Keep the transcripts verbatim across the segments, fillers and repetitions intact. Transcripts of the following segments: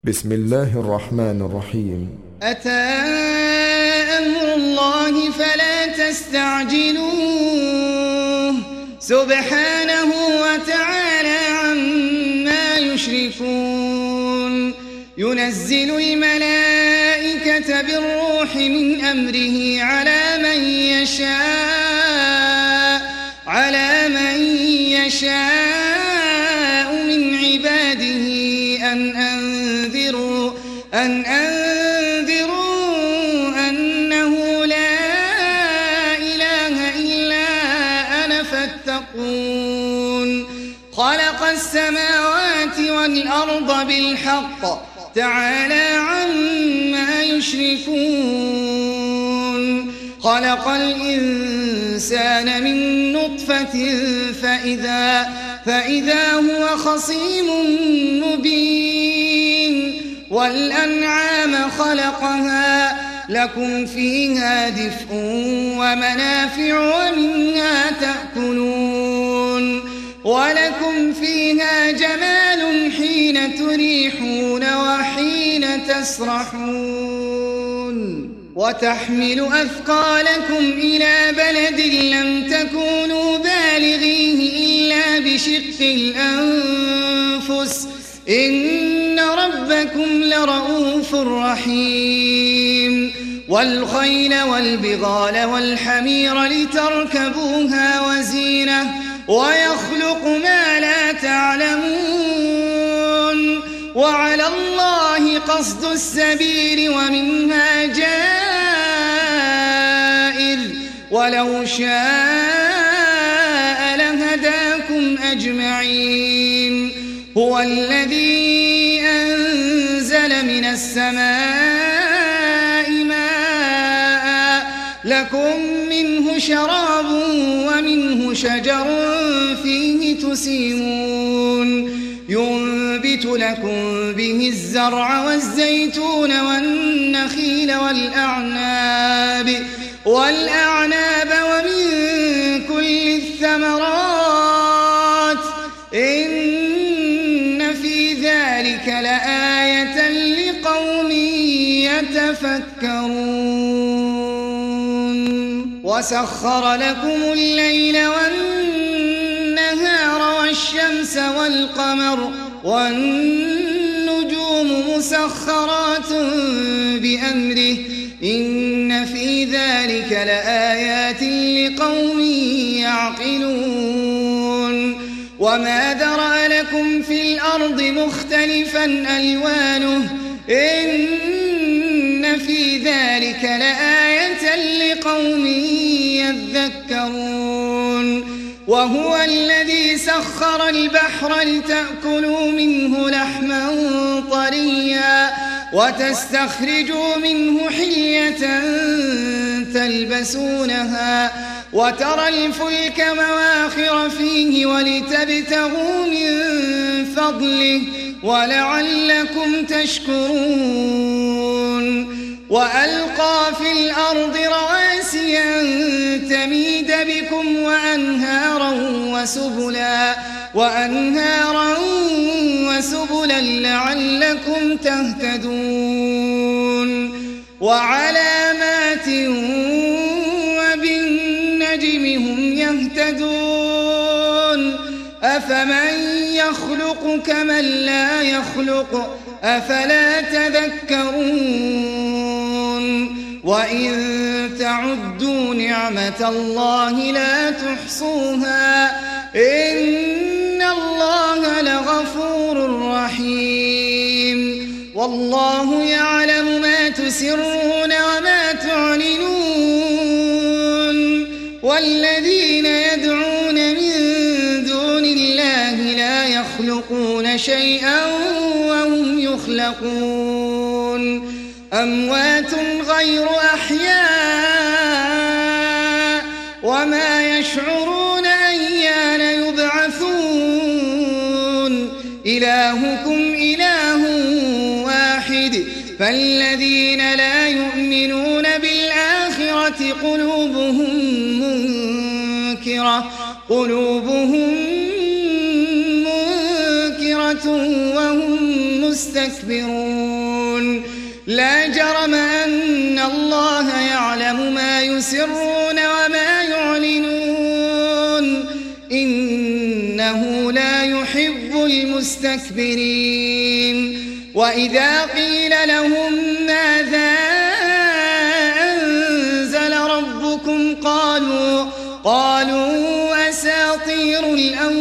بسم الله الرحمن الرحيم. أتى أمر الله فلا تستعجلوه سبحانه وتعالى عما يشركون. ينزل الملائكة بالروح من أمره على من يشاء على من يشاء من عباده أن أنذروا أن أنذروا أنه لا إله إلا أنا فاتقون. خلق السماوات والأرض بالحق تعالى عما يشركون. خلق الإنسان من نطفة فإذا, فإذا هو خصيم مبين. والأنعام خلقها لكم فيها دفء ومنافع ومنها تأكلون. ولكم فيها جمال حين تريحون وحين تسرحون. وتحمل أثقالكم إلى بلد لم تكونوا بالغيه إلا بشق الأنفس إن ربكم لرؤوف رحيم. والخيل والبغال والحمير لتركبوها وزينة ويخلق ما لا تعلمون. وعلى الله قصد السبيل ومنها جائر ولو شاء لهداكم أجمعين. هو الذي أنزل من السماء ماء لكم منه شراب ومنه شجر فيه تسيمون. ينبت لكم به الزرع والزيتون والنخيل والأعناب والأعناب ومن كل الثمرات إن في ذلك لآية لقوم يتفكرون. وسخر لكم الليل والنهار والشمس والقمر والنجوم مسخرات بأمره إن في ذلك لآيات لقوم يعقلون. وما ذرأ لكم في الأرض مختلفا ألوانه إن في ذلك لآية لقوم يذكرون. وهو الذي سخر البحر لتأكلوا منه لحما طريا وتستخرجوا منه حلية تلبسونها وترى الفلك مواخر فيه ولتبتغوا من فضله ولعلكم تشكرون. وألقى في الأرض رواسي أن تميد بكم وأنهارا وسبلا وأنهارا وسبلا لعلكم تهتدون. وعلامات وبالنجم هم يهتدون. أفمن يخلق كمن لا يخلق أفلا تذكرون. وإن تعدوا نعمة الله لا تحصوها إن الله لغفور رحيم. والله يعلم ما تسرون وما تعلنون. والذين يدعون من دون الله لا يخلقون شيئا وهم يخلقون. أموات غير أحياء وما يشعرون أيان يبعثون. إلهكم إله واحد فالذين لا يؤمنون بالآخرة قلوبهم منكرة قلوبهم منكرة وهم المستكبرون لا جرم أن الله يعلم ما يسرون وما يعلنون إنه لا يحب المستكبرين وإذا قيل لهم ماذا أنزل ربكم قالوا قالوا أساطير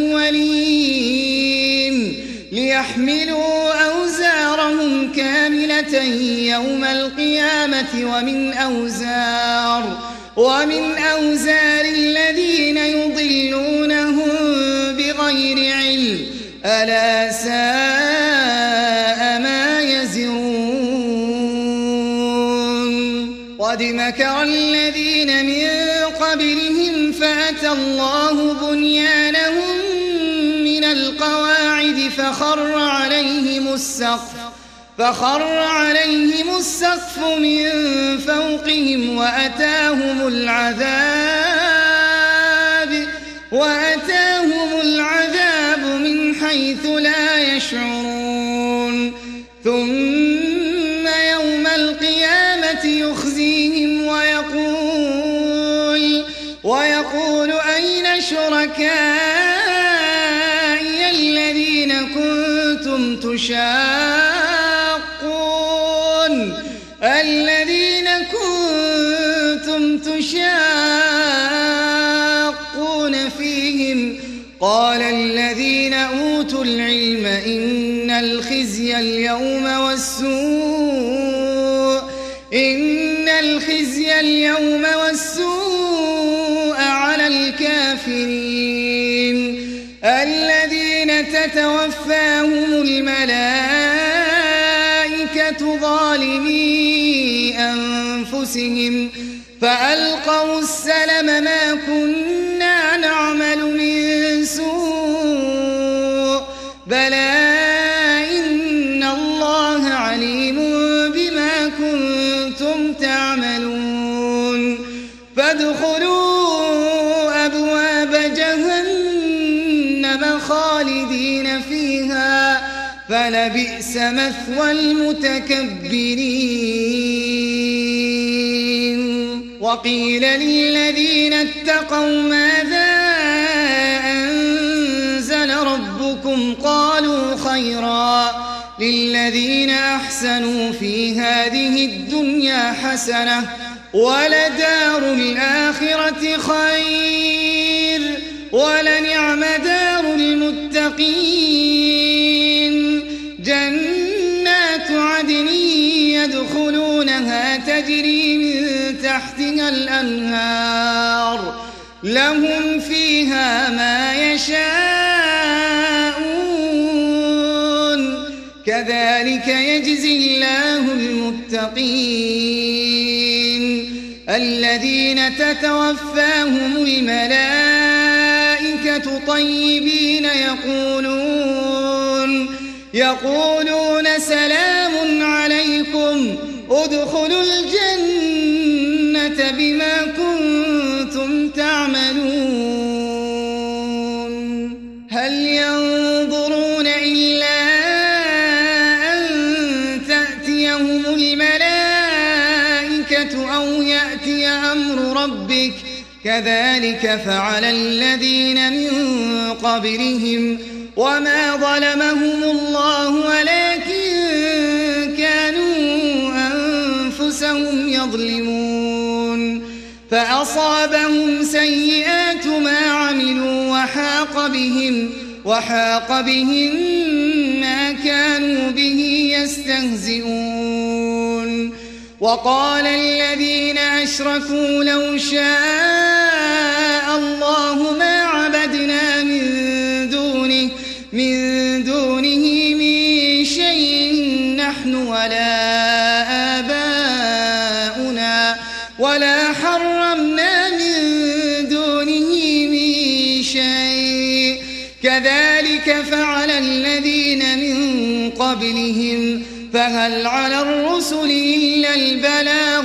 الأولين ليحملوا أوزارهم كاملة يوم القيامة ومن أوزار ومن أوزار الذين يضلونهم بغير علم ألا ساء ما يزرون قد مكر الذين من قبلهم فأتى الله بنيانهم من القواعد فخر عليهم السقف فخر عليهم السقف من فوقهم وأتاهم العذاب وأتاهم العذاب من حيث لا يشعرون ثم يوم القيامة يخزيهم ويقول ويقول أين شركائي الذين كنتم تشاقون الذين كنتم تشاقون فيهم قال الذين أوتوا العلم إن الخزي اليوم والسوء إن الخزي اليوم والسوء على الكافرين الذين تتوفاهم الملائكة ظالمي أنفسهم فألقوا السلم ما كنا نعمل من سوء بلى إن الله عليم بما كنتم تعملون فادخلوا أبواب جهنم خالدين فيها فلبئس مثوى المتكبرين وقيل للذين اتقوا ماذا أنزل ربكم قالوا خيرا للذين أحسنوا في هذه الدنيا حسنة ولدار الآخرة خير ولنعم دار المتقين جنات عدن يدخلونها تجري من تحتها الأنهار لهم فيها ما يشاءون كذلك يجزي الله المتقين الذين تتوفاهم الملائكة طيبين يقولون يقولون سلام عليكم ادخلوا الجنة بما كنتم تعملون هل ينظرون إلا أن تأتيهم الملائكة أو يأتي أمر ربك كذلك فعل الذين من قبلهم وما ظلمهم الله ولكن كانوا أنفسهم يظلمون فأصابهم سيئات ما عملوا وحاق بهم وحاق بهم ما كانوا به يستهزئون وقال الذين أشركوا لو شاء الله ما عبدنا من دونه من دونه من شيء نحن ولا آباؤنا ولا حرمنا من دونه من شيء كذلك فعل الذين من قبلهم فهل على الرسل إلا البلاغ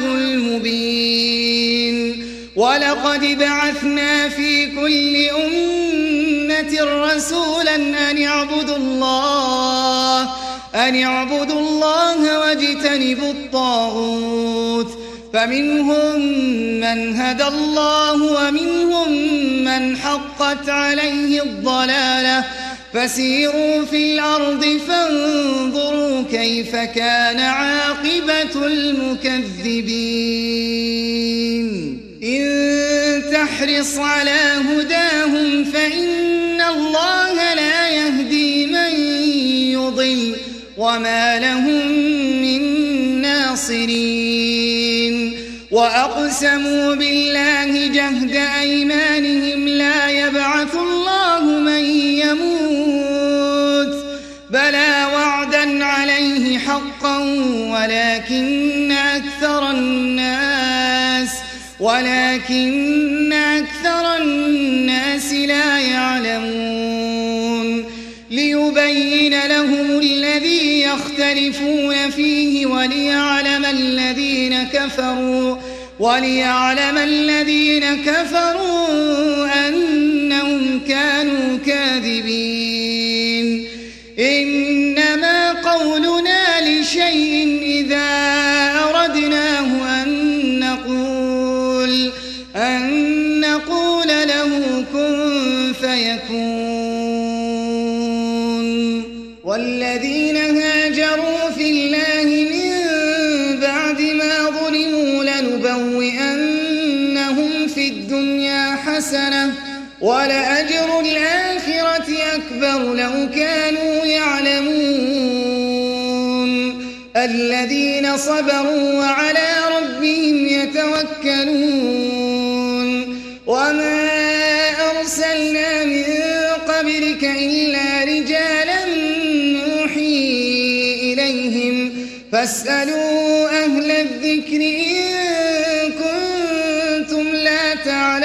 المبين ولقد بعثنا في كل أمة رسولا أن اعبدوا الله أن اعبدوا الله واجتنبوا الطاغوت فمنهم من هدى الله ومنهم من حقت عليه الضلالة فسيروا في الأرض فانظروا كيف كان عاقبة المكذبين إن تحرص على هداهم فإن الله لا يهدي من يضل وما لهم من ناصرين وأقسموا بالله جهد أيمانهم لا يبعث الله من يموت بلى وعدا عليه حقا ولكن أكثر الناس ولكن أكثر الناس لا يعلمون ليبين لهم الذي يختلفون فيه وليعلم الذين كفروا وليعلم الذين كفروا أنهم كانوا كاذبين إنما قولنا لشيء إذا أردناه أن نقول أن نقول له كن فيكون والذين هاجروا في الله من بعد ما ظلموا لنبوئنهم في الدنيا حسنة ولأجر الآخرة أكبر لو كانوا يعلمون الذين صبروا وعلى ربهم يتوكلون وما أرسلنا من قبلك إلا رجالا نوحي إليهم فاسألوا أهل الذكر إن كنتم لا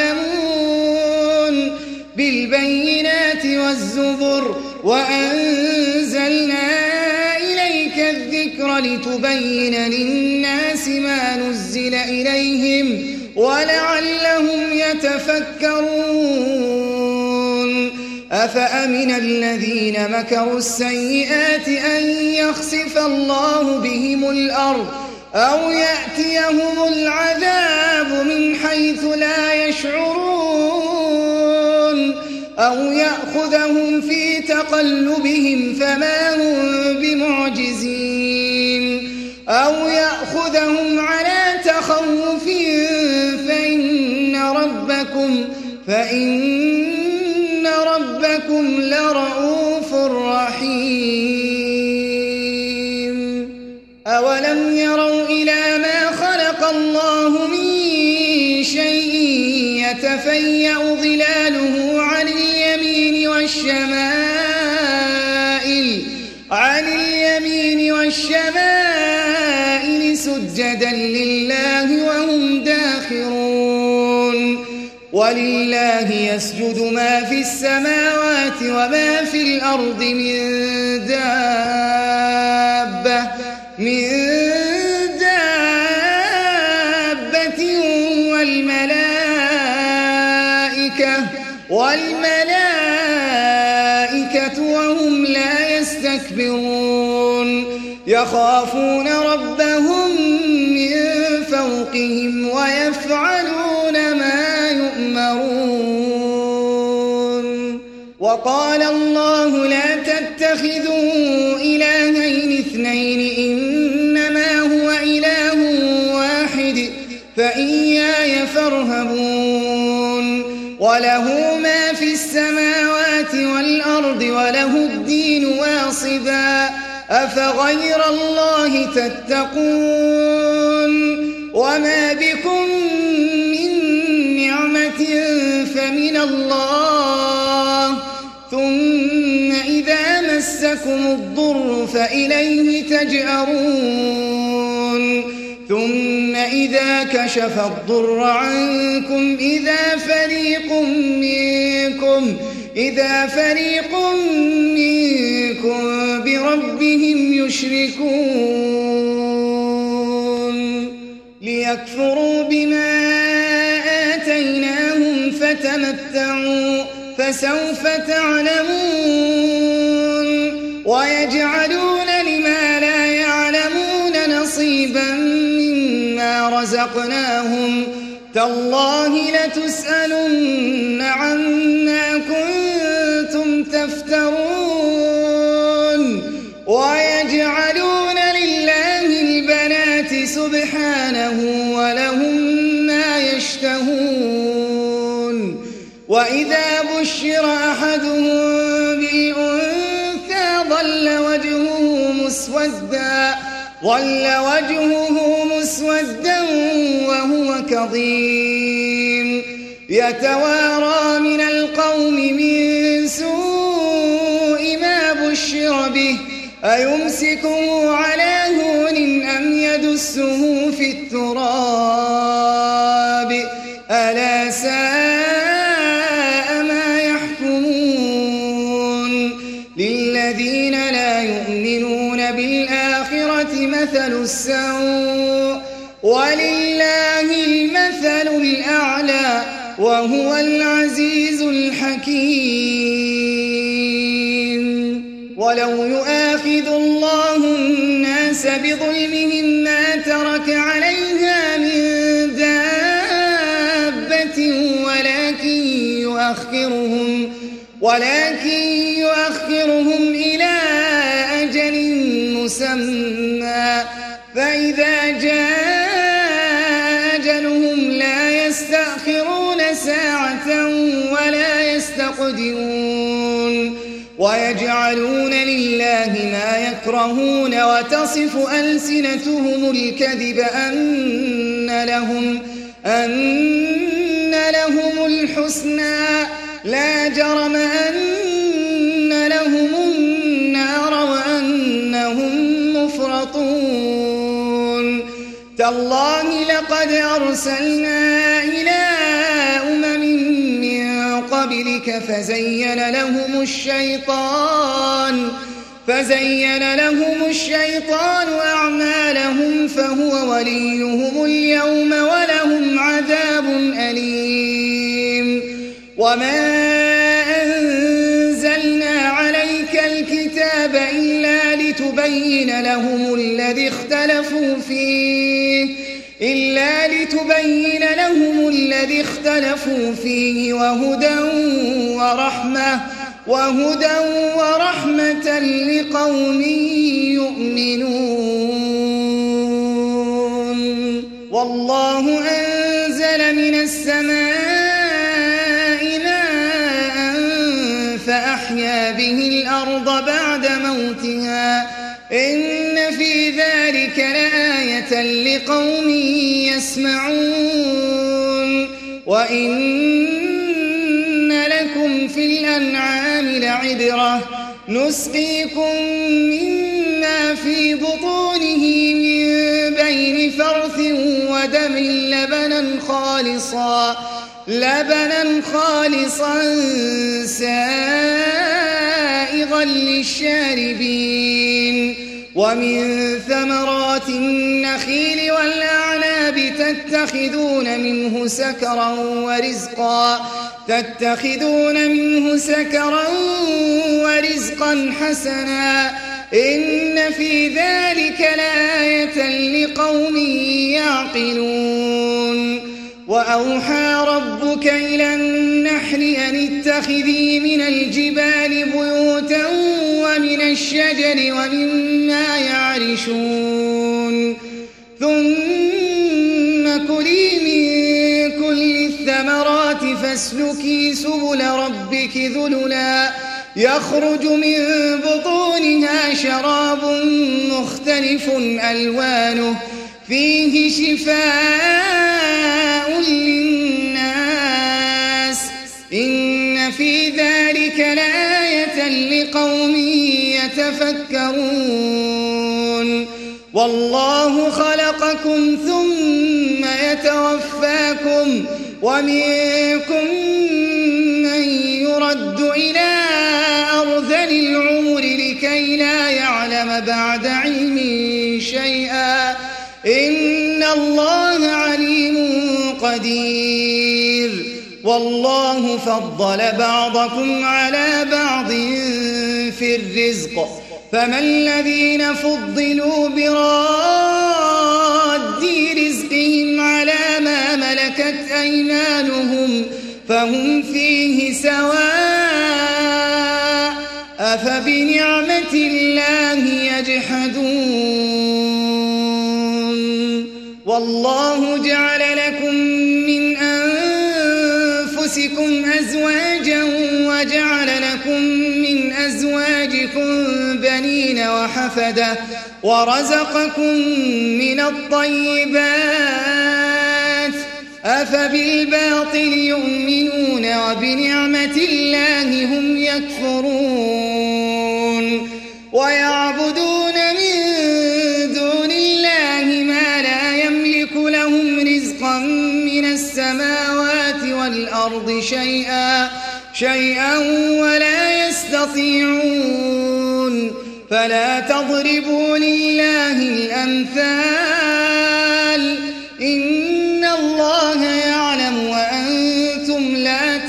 تعلمون بالبينات والزبر وأنزلنا إليك الذكر لتبين للناس ما نزل إليهم ولعلهم يتفكرون أفأمن الذين مكروا السيئات أن يخسف الله بهم الأرض أو يأتيهم العذاب من حيث لا يشعرون أو يأخذهم في تقلبهم فما هم بمعجزين أو يأخذهم على تخوف فإن ربكم فإن ربكم لرؤوف رحيم أولم يروا إلى ما خلق الله من شيء يتفيأ ظلاله عن اليمين والشمائل عن اليمين والشمائل سجدا لله وهم داخرون ولله يسجد ما في السماوات وما في الأرض من دابة من دابة والملائكة والملائكة وهم لا يستكبرون يخافون ربهم من فوقهم ويفعلون ما يؤمرون وقال الله لا تتخذوا إلهين اثنين إنما هو إله واحد فإياي فارهبون وله ما في السماوات والأرض وله الدين واصبا أفغير الله تتقون وما بكم من نعمة فمن الله ثم إذا مسكم الضر فإليه تجأرون ثم إذا كشف الضر عنكم إذا فريق منكم إذا فريق منكم بربهم يشركون ليكفروا بما آتيناهم فتمتعوا فسوف تعلمون ويجعلون لمن رزقناهم تالله لتسألن عما كنتم تفترون ويجعلون لله البنات سبحانه ولهم ما يشتهون وإذا بشر أحدهم بالأنثى ظل وجهه مسودا ظل وجهه مسودا وهو كظيم يتوارى من القوم من سوء ما بشر به أيمسكه على هون أم يدسه في التراب ألا ساء ما يحكمون للذين لا يؤمنون بالآخرة مثل السوء ولله المثل الأعلى وهو العزيز الحكيم ولو يؤاخذ الله الناس بظلمهم ما ترك عليها من دابة ولكن يؤخرهم ولكن يؤخرهم إلى أجل مسمى فإذا جاء أجلهم لا يستأخرون ساعة ولا يستقدمون ويجعلون لله ما يكرهون وتصف ألسنتهم الكذب أن لهم أن لهم الحسنى لا جرم أن لهم النار وأنهم مفرطون تالله لقد أرسلنا إلى أمم من قبلك فزين لهم الشيطان فزين لهم الشيطان أعمالهم فهو وليهم اليوم ولهم عذاب أليم وما أنزلنا عليك الكتاب إلا لتبين لهم الذي اختلفوا فيه إلا لتبين لهم الذي اختلفوا فيه وهدى ورحمة وهدى ورحمة لقوم يؤمنون والله أنزل من السماء ماء فأحيا به الأرض بعد موتها إن في ذلك لآية لقوم يسمعون وإن لكم في الأنعام لعبرة نسقيكم مما في بطونه من بين فرث ودم لبنا خالصا لبنا خالصا سائغا للشاربين ومن ثمرات النخيل والأعناب تتخذون منه سكرا ورزقا تتخذون منه سكرا ورزقا حسنا إن في ذلك لآية لقوم يعقلون وأوحى ربك إلى النحل أن اتخذي من الجبال بيوتا ومن الشجر ومما يعرشون ثم كلي من كل الثمرات فاسلكي سبل ربك ذللا يخرج من بطونها شراب مختلف ألوانه فيه شفاء للناس إن في ذلك لآية لقوم يتفكرون والله خلقكم ثم يتوفاكم ومنكم من يرد إلى أرذل العمر لكي لا يعلم بعد علم شيئا إن الله عليم قدير والله فضل بعضكم على بعض في الرزق فما الذين فضلوا براد رزقهم والله جعل لكم من أنفسكم أزواجا وجعل لكم من أزواجكم بنين وحفدة ورزقكم من الطيبات أفبالباطل يؤمنون وبنعمة الله هم يكفرون ويعبدون من دون الله ما لا يملك لهم رزقا من السماوات والأرض شيئا شيئا ولا يستطيعون فلا تضربوا لله الأمثال إن الله يعلم وأنتم لا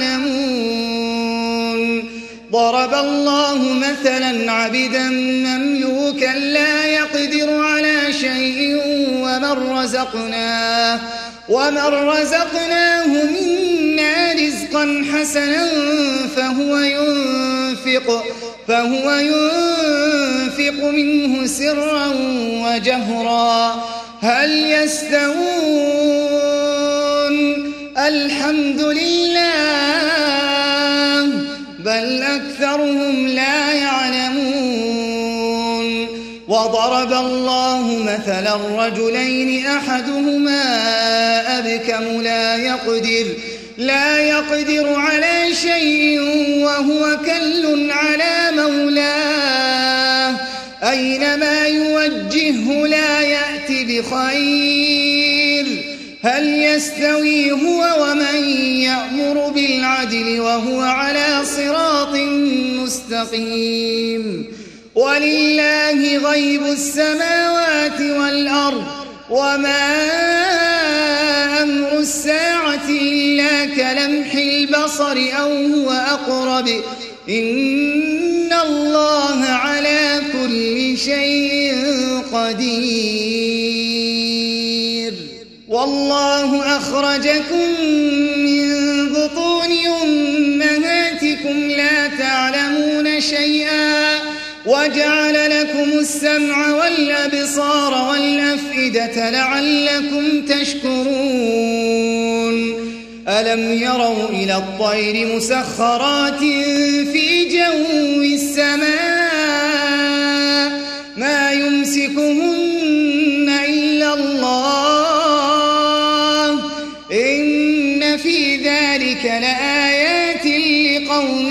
تعلمون ضرب الله مثلا عبدا مملوكا لا يقدر على شيء ومن رزقناه ومن رزقناه منا رزقا حسنا فهو ينفق فهو ينفق منه سرا وجهرا هل يستوون الحمد لله بل أكثرهم لا يعلمون وضرب الله مثلا رجلين أحدهما أبكم لا يقدر لا يقدر على شيء وهو كل على مولاه أينما يوجهه لا يأتي بخير هل يستوي هو ومن يأمر بالعدل وهو على صراط مستقيم ولله غيب السماوات والأرض وما أمر الساعة إلا كلمح البصر أو هو أقرب إن الله على كل شيء قدير والله أخرجكم من بطون أمهاتكم لا تعلمون شيئا وجعل لكم السمع والأبصار والأفئدة لعلكم تشكرون ألم يروا إلى الطير مسخرات في جو السماء ما يمسكهن إلا الله إن في ذلك لآيات لقوم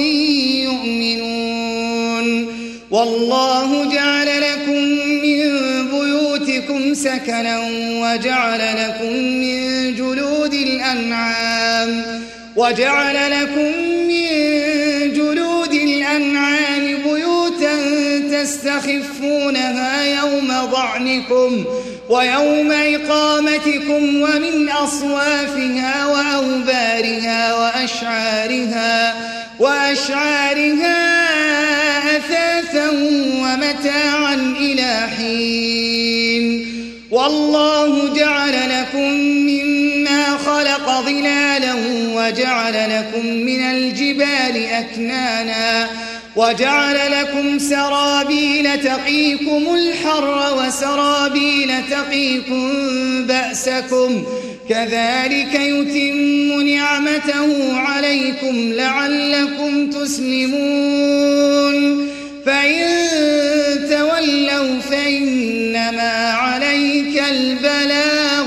يؤمنون والله جعل لكم من بيوتكم سكنا وجعل لكم من جلود الأنعام وجعل لكم من جلود الأنعام بيوتا تستخفونها يوم ضعنكم ويوم إقامتكم ومن أصوافها وأوبارها وأشعارها وأشعارها أثاثا ومتاعا إلى حين والله جعل لكم مما خلق ظلالا وجعل لكم من الجبال أكنانا وجعل لكم سرابيل تقيكم الحر وسرابيل تقيكم بأسكم كذلك يتم نعمته عليكم لعلكم تسلمون فإن تولوا فإنما عليك البلاغ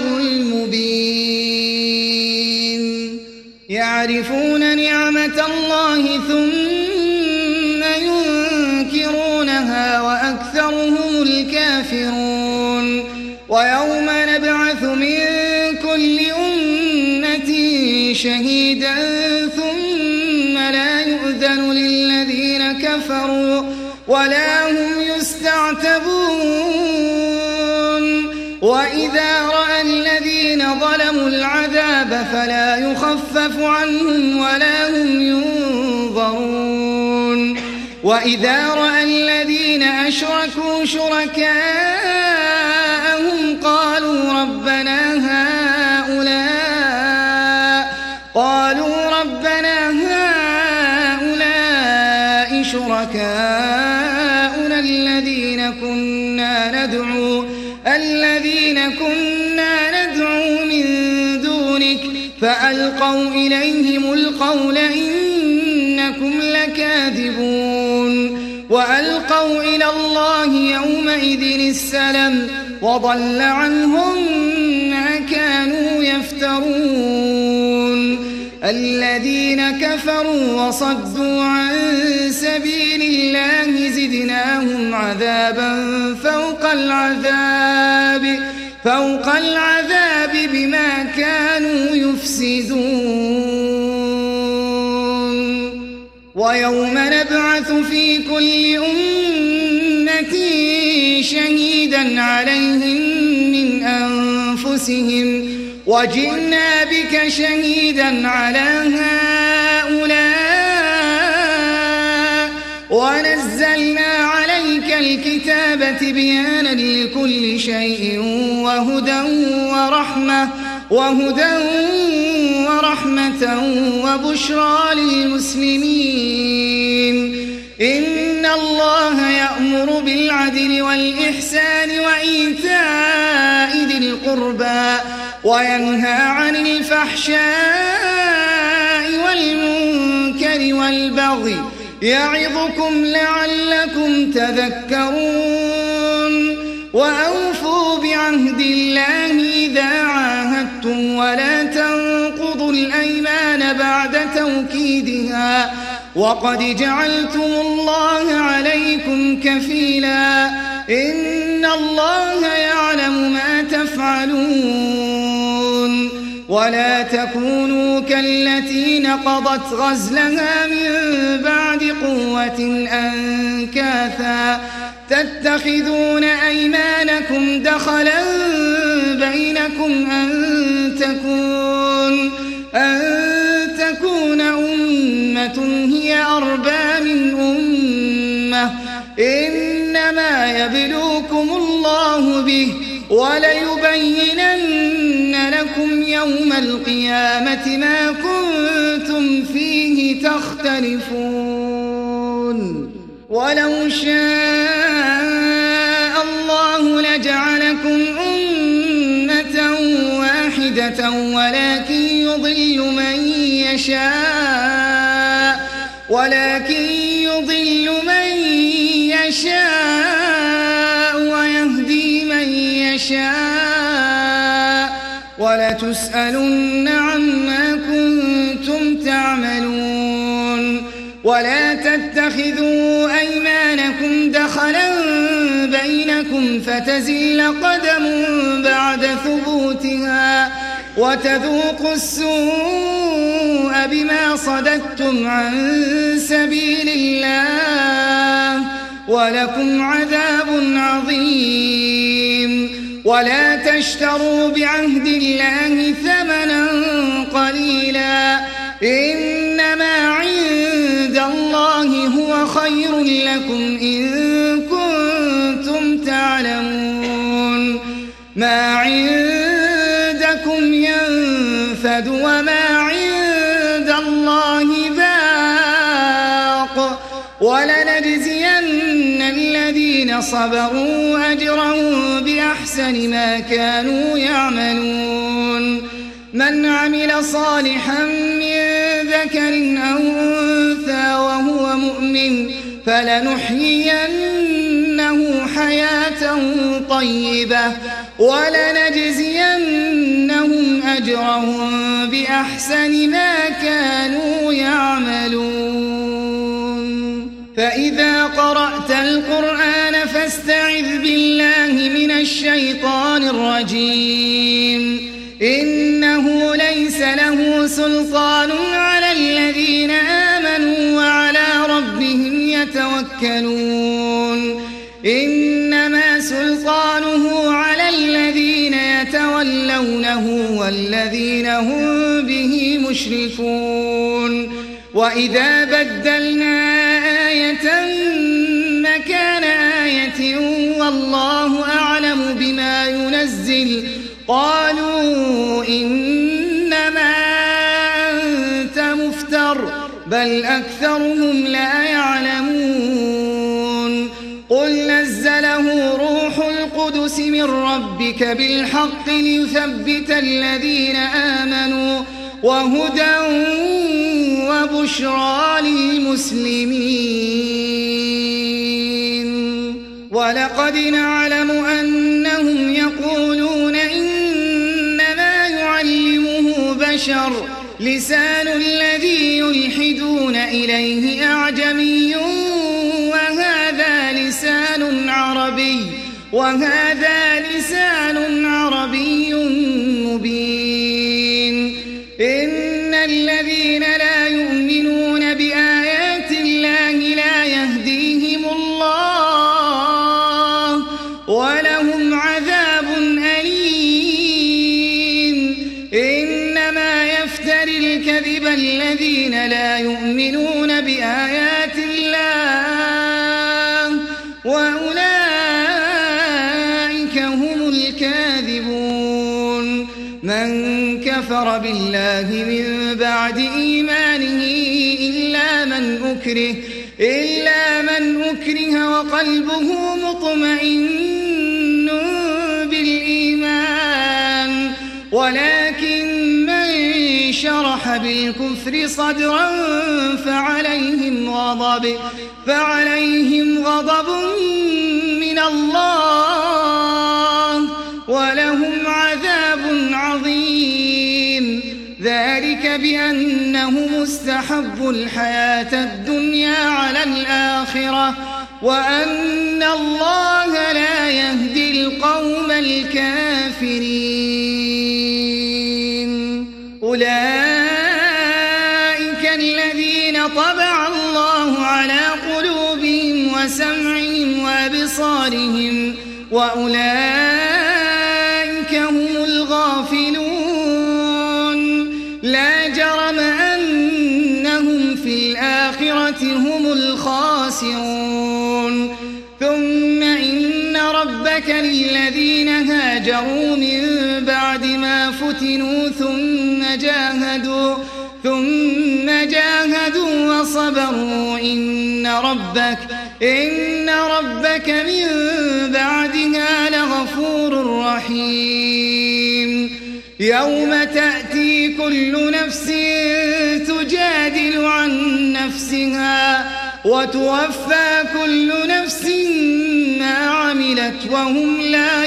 المبين يعرفون نعمة الله ثم ينكرونها وأكثرهم الكافرون ويوم نبعث من كل أمة شهيدا ثم لا يؤذن للذين كفروا ولا هم يستعتبون وإذا رأى الذين ظلموا العذاب فلا يخفف عنهم ولا هم ينظرون وإذا رأى الذين أشركوا شركاءهم قالوا ربنا هؤلاء قالوا ربنا هؤلاء شركاؤنا الذين كنا ندعو الذين كنا فألقوا إليهم القول إنكم لكاذبون وألقوا إلى الله يومئذ السلم وضل عنهم ما كانوا يفترون الذين كفروا وصدوا عن سبيل الله زدناهم عذابا فوق العذاب فوق العذاب بما كانوا يفسدون ويوم نبعث في كل أمة شهيدا عليهم من أنفسهم وجئنا بك شهيدا على هؤلاء ونزلنا عليك الكتاب بيانا لكل شيء وهدى ورحمة وهدى ورحمة وبشرى للمسلمين إن الله يأمر بالعدل والإحسان وإيتاء ذي القربى وينهى عن الفحشاء والمنكر والبغي يعظكم لعلكم تذكرون وأوفوا بعهد الله إذا عاهدتم ولا تنقضوا الأيمان بعد توكيدها وقد جعلتم الله عليكم كفيلا إن الله يعلم ما تفعلون ولا تكونوا كالتي نقضت غزلها من بعد قوة أنكاثا تتخذون أيمانكم دخلا بينكم أن تكون أن تكون أمة هي أربى من أمة إنما يبلوكم الله به وليبينن لكم يوم القيامة ما كنتم فيه تختلفون ولو شاء الله لجعلكم أمة واحدة ولكن يضل من يشاء ولكن يضل من يشاء ويهدي من يشاء ولتسألن عما كنتم تعملون ولا تتخذوا أيمانكم دخلا بينكم فتزل قدم بعد ثبوتها وتذوقوا السوء بما صددتم عن سبيل الله ولكم عذاب عظيم ولا تشتروا بعهد الله ثمنا قليلا إنما عند الله هو خير لكم إن كنتم تعلمون ما عندكم ينفد وما عند الله باق ولنجزين الذين صبروا أجرهم بأحسن ما كانوا يعملون من عمل صالحا من ذكر أو أنثى وهو مؤمن فلنحيينه حياة طيبة ولنجزينهم أجرهم بأحسن ما كانوا يعملون فإذا قرأت القرآن فاستعذ بالله من الشيطان الرجيم إنه ليس له سلطان على الذين آمنوا وعلى ربهم يتوكلون إنما سلطانه على الذين يتولونه والذين هم به مشركون وإذا بدلنا آية مكان آية والله أعلم بما ينزل قالوا إنما أنت مفتر بل أكثرهم لا يعلمون قل نزله روح القدس من ربك بالحق ليثبت الذين آمنوا وهدى وبشرى للمسلمين. ولقد نعلم أنهم يقولون إنما يعلمه بشر لسان الذي يلحدون إليه أعجمي وهذا لسان عربي وهذا لسان عربي مبين. إن الذين لا يؤمنون بآيات الله لا يهديهم الله ولهم عذاب أليم. إنما يفتري الكذب الذين لا يؤمنون بآيات الله وأولئك هم الكاذبون. من كفر بالله من بعد إيمانه إلا من أكره إلا من أكره وقلبه مطمئن بالإيمان ولكن من شرح بالكفر صدرا فعليهم غضب فعليهم غضب من الله ولهم عذاب عظيم. ذلك بأنهم استحبوا الحياة الدنيا على الآخرة وأن الله لا يهدي القوم الكافرين. أولئك الذين طبع الله على قلوبهم وسمعهم وأبصارهم وأولئك هم الغافلون. لا جرم أنهم في الآخرة هم الخاسرون. ثم إن ربك للذين هاجروا من بعد ما فتنوا ثم جاهدوا ثم جاهدوا وصبروا إن ربك إن ربك من بعدها لغفور رحيم. يوم تأتي كل نفس تجادل عن نفسها وتوفى كل نفس ما عملت وهم لا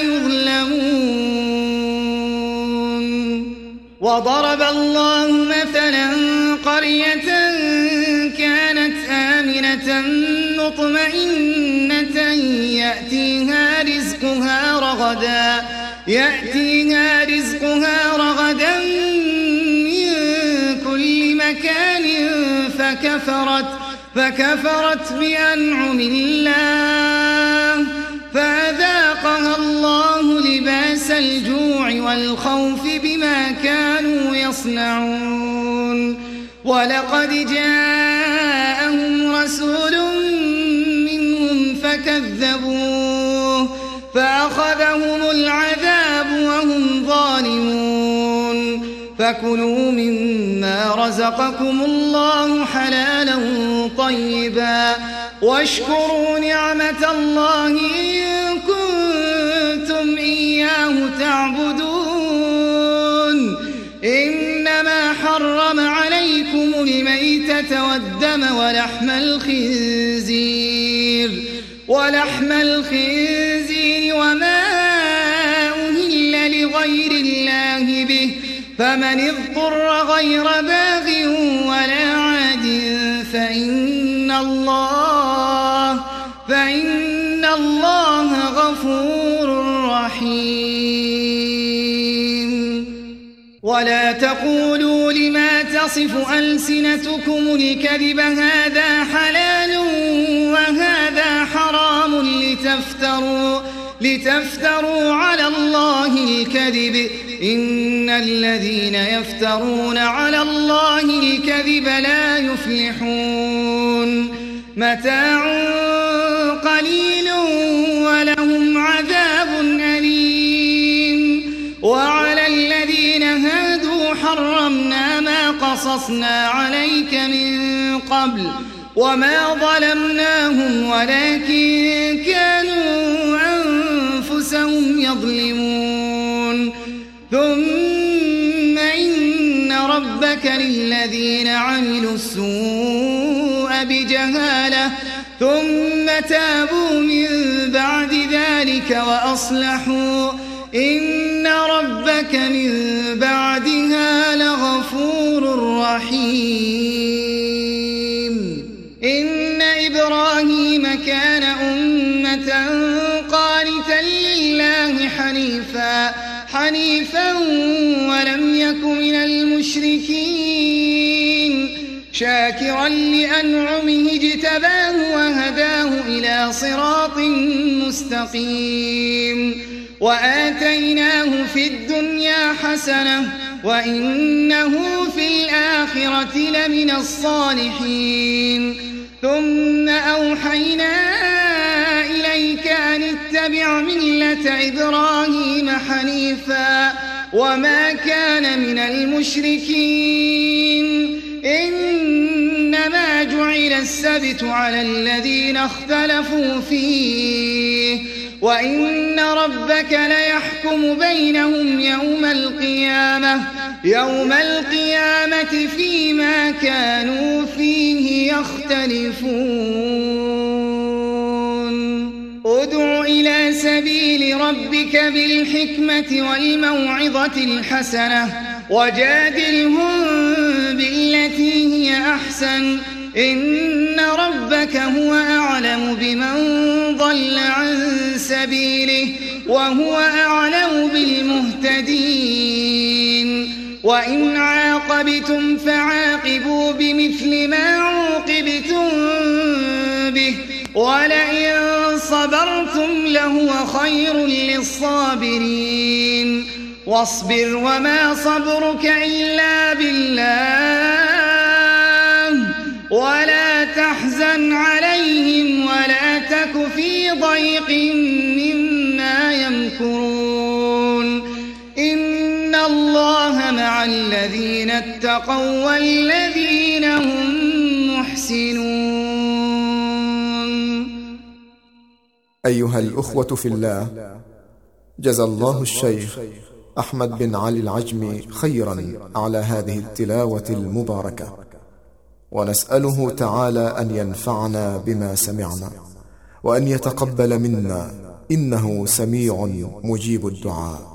يظلمون. وضرب الله مثلا قرية كانت آمنة مطمئنة يأتيها رزقها رغدا يأتيها رزقها رغدا من كل مكان فكفرت فكفرت بأنعم الله فأذاقها الله لباس الجوع والخوف بما كانوا يصنعون. ولقد جاءهم رسول منهم فكذبوه فأخذهم العذاب وهم ظالمون. فكلوا مما رزقكم الله حلالا طيبا واشكروا نعمة الله إن كنتم إياه تعبدون. إنما حرم عليكم الميتة والدم ولحم الخنزير ولحم الخنزير وما أهل لغير الله به فمن اضطر غير باغ ولا عاد فإن الله فإن الله غفور رحيم. ولا تقولوا لما تصف ألسنتكم الكذب هذا حلال وهذا حرام لتفتروا لتفتروا على الله الكذب إن الذين يفترون على الله الكذب لا يفلحون. متاع قليل ولهم عذاب أليم. وعلى الذين هادوا حرمنا ما قصصنا عليك من قبل وما ظلمناهم ولكن كانوا أنفسهم يظلمون. ثم إن ربك ربك للذين عملوا السوء بجهالة ثم تابوا من بعد ذلك وأصلحوا إن ربك من بعدها لغفور رحيم. إن إبراهيم كان أمة قانتا لله حنيفا حنيفا ولم يك من المشركين شاكرا لأنعمه اجتباه وهداه إلى صراط مستقيم. وآتيناه في الدنيا حسنة وإنه في الآخرة لمن الصالحين. ثم أوحينا إليك أن اتبع ملة إبراهيم حنيفا وما كان من المشركين. إنما جعل السبت على الذين اختلفوا فيه وإن ربك ليحكم بينهم يوم القيامة يوم القيامة فيما كانوا فيه يختلفون. ادع إلى سبيل ربك بالحكمة والموعظة الحسنة وجادلهم بالتي هي أحسن إن ربك هو أعلم بمن ضل عن سبيله وهو أعلم بالمهتدين. وإن عاقبتم فعاقبوا بمثل ما عوقبتم به ولئن صبرتم لهو خير للصابرين. واصبر وما صبرك إلا بالله ولا تحزن عليهم ولا تك في ضيق مما يمكرون. إن الله مع الذين اتقوا والذين هم محسنون. أيها الأخوة في الله، جزى الله الشيخ أحمد بن علي العجمي خيرا على هذه التلاوة المباركة، ونسأله تعالى أن ينفعنا بما سمعنا وأن يتقبل منا إنه سميع مجيب الدعاء.